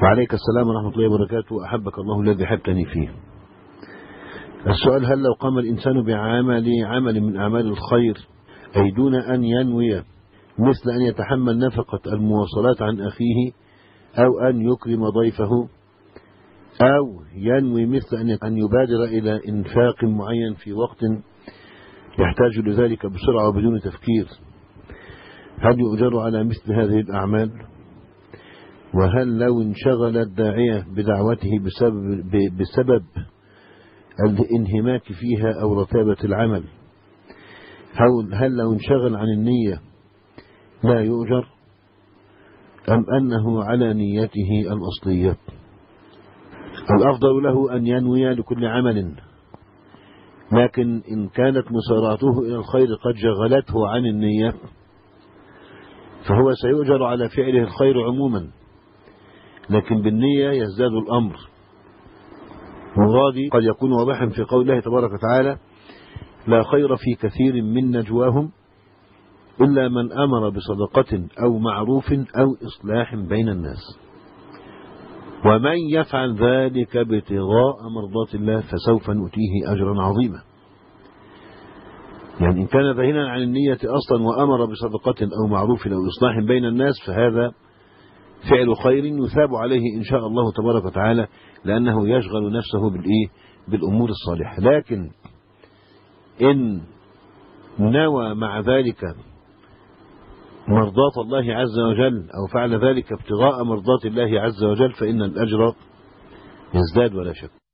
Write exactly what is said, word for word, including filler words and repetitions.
وعليك السلام ورحمة الله وبركاته. أحبك الله الذي حبتني فيه. السؤال: هل لو قام الإنسان بعمل عمل من أعمال الخير أي دون أن ينوي مثل أن يتحمل نفقة المواصلات عن أخيه أو أن يكرم ضيفه أو ينوي مثل أن يبادر إلى إنفاق معين في وقت يحتاج لذلك بسرعة وبدون تفكير، هل يؤجر على مثل هذه الأعمال؟ وهل لو انشغل الداعية بدعوته بسبب, بسبب الانهماك فيها أو رتابة العمل، هل لو انشغل عن النية لا يؤجر أم أنه على نيته الأصلية؟ الأفضل له أن ينوي لكل عمل، لكن إن كانت مسارعته إلى الخير قد شغلته عن النية فهو سيؤجر على فعله الخير عموما، لكن بالنية يزداد الأمر. مرادي قد يكون واضحا في قول الله تبارك وتعالى: لا خير في كثير من نجواهم إلا من أمر بصدقة أو معروف أو إصلاح بين الناس، ومن يفعل ذلك ابتغاء مرضات الله فسوف نؤتيه أجرا عظيما. يعني إن كان ذهنا عن النية أصلا وأمر بصدقة أو معروف أو إصلاح بين الناس فهذا فعل خير يثاب عليه إن شاء الله تبارك وتعالى، لأنه يشغل نفسه بالإيه؟ بالأمور الصالحة. لكن إن نوى مع ذلك مرضات الله عز وجل أو فعل ذلك ابتغاء مرضات الله عز وجل فإن الأجر يزداد ولا شك.